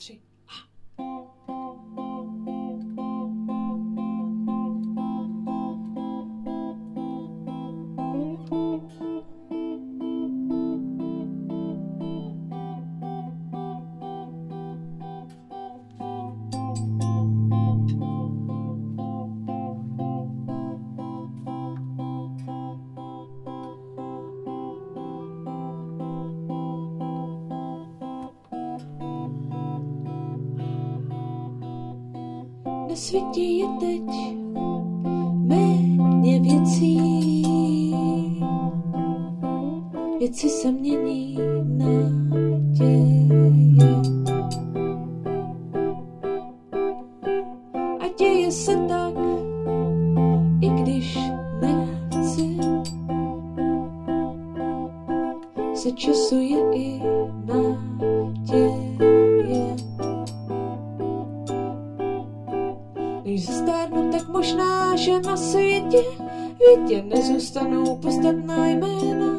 3. Na světě je teď méně věcí, věci se mění na děje. A děje se tak, i když nechci, se časuje i naděje. Když zestárnu, tak možná, že na světě nezůstanou podstatná jména.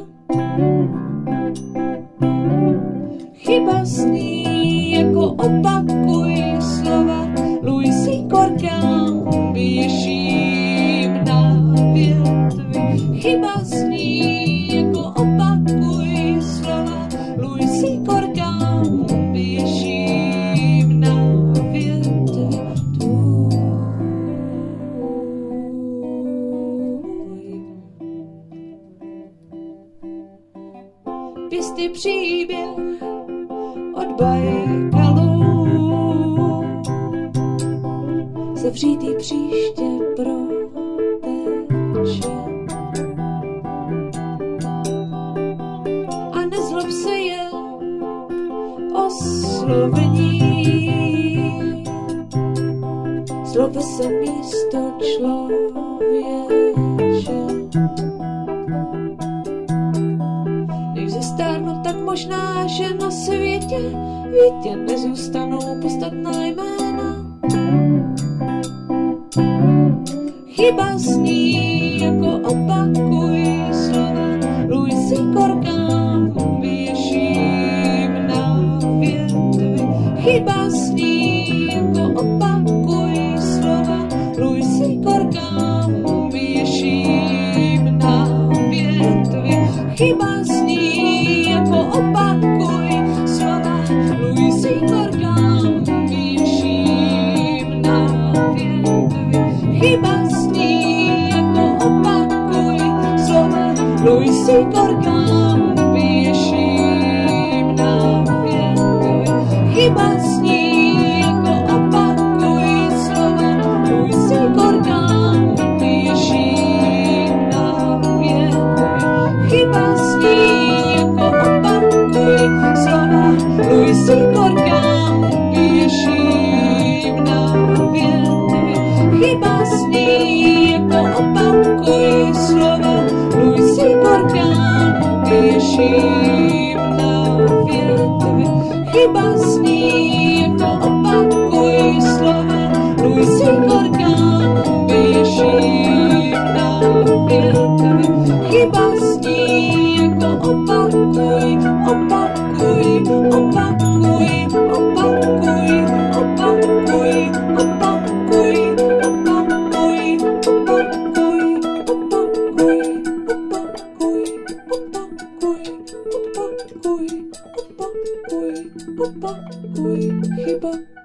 Chyba sní, jako opakuj slova Louisí Corkám, běžím na větvi. Chyba sní, jako opakuj slova Louisí Corkám, běžím na větvi. Pěstý příběh od Bajkalu, zavřítý příště proteče. A nezlob se je oslovení, zlobe se místo člověče. Zestárnu, tak možná, že na světě nezůstanou podstatná jména. Chyba sní, jako opakuj slova Louisí Corkám, běžím na větvi. Chyba sní, jako opakuj slova Louisí Corkám, běžím na větvi. Chyba sní, jako opakuj slova Louisí Corkám, běžím na větvi. Chyba sní, jako opakuj slova Louisí Corkám, běžím na větvi. Chyba sní, jako opakuj slova Louisí Corkám, běžím na větvi. Chyba sní, jako opakuj slova Louisí Corkám, běžím na větvi. Chyba sní, jako opakuj slova Louisí Corkám, běžím na větvi. Chyba sní, jako opakuj slova Louisí Corkám, běžím na větvi. Chyba sní, jako opakuj, opakuj, opakuj, opakuj, opakuj, opakuj, opakuj, opakuj, opakuj, opakuj, opakuj, opakuj, opakuj, chyba.